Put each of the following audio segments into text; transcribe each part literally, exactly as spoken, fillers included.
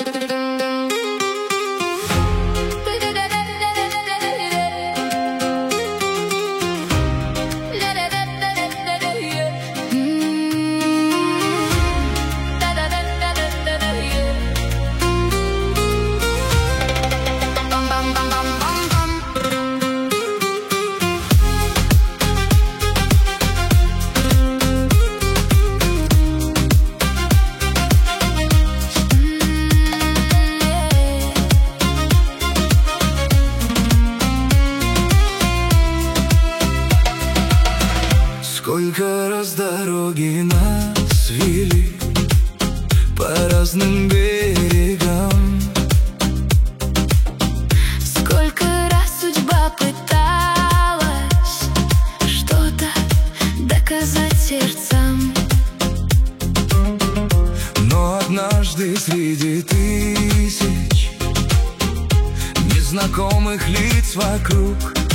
Сколько раз дороги нас вели по разным берегам, сколько раз судьба пыталась что-то доказать сердцам. но однажды среди тысяч незнакомых лиц вокруг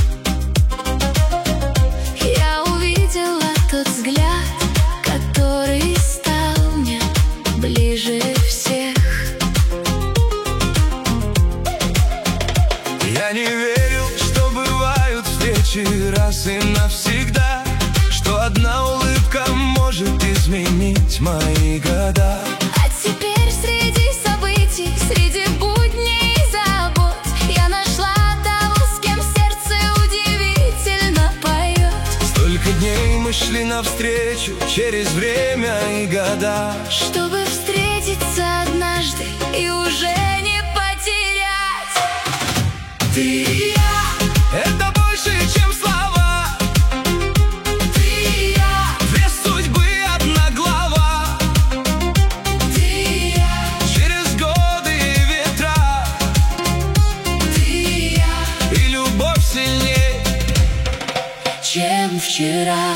Тот взгляд, который стал мне ближе всех. я не верил, что бывают встречи раз и навсегда, что одна улыбка может изменить мои года. А теперь среди событий, среди будней и забот я нашла того, с кем сердце удивительно поет. Столько дней мы шли навстречу через время и года, чтобы встретиться однажды и уже не потерять. ты и я — это больше, чем слова. Ты и я, Две судьбы, одна глава. ты и я, Через годы и ветра, ты и я, и любовь сильней, чем вчера.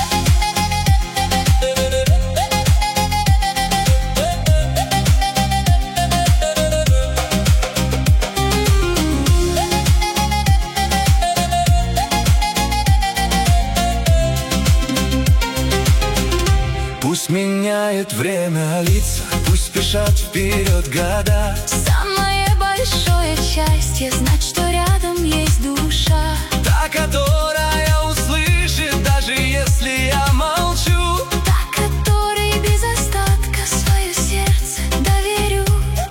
Пусть меняет время лица, пусть спешат вперед года. Самое большое счастье знать, что рядом есть душа, Та, которая услышит, даже если я молчу. та, которой без остатка свое сердце доверю.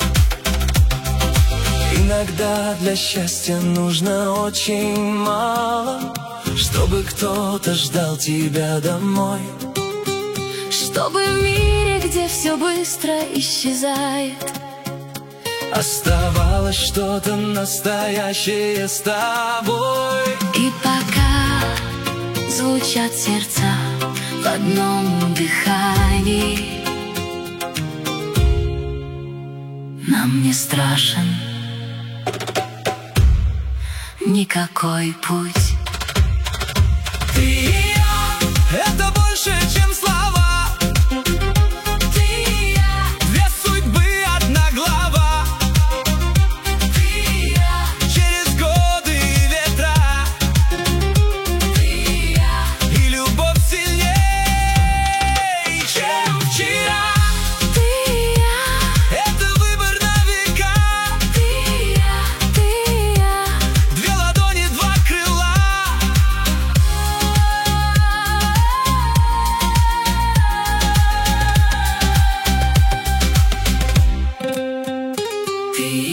Иногда для счастья нужно очень мало, чтобы кто-то ждал тебя домой. Чтобы в мире, где все быстро исчезает, оставалось что-то настоящее с тобой. и пока звучат сердца в одном дыхании, нам не страшен никакой путь. Ты и я — это больше, чем слова. Ты и я, Две судьбы, одна глава. ты и я, Через годы и ветра, ты и я, и любовь сильней, чем вчера. ты и я, Это выбор на века. ты и я, ты и я. Две ладони, два крыла. Ты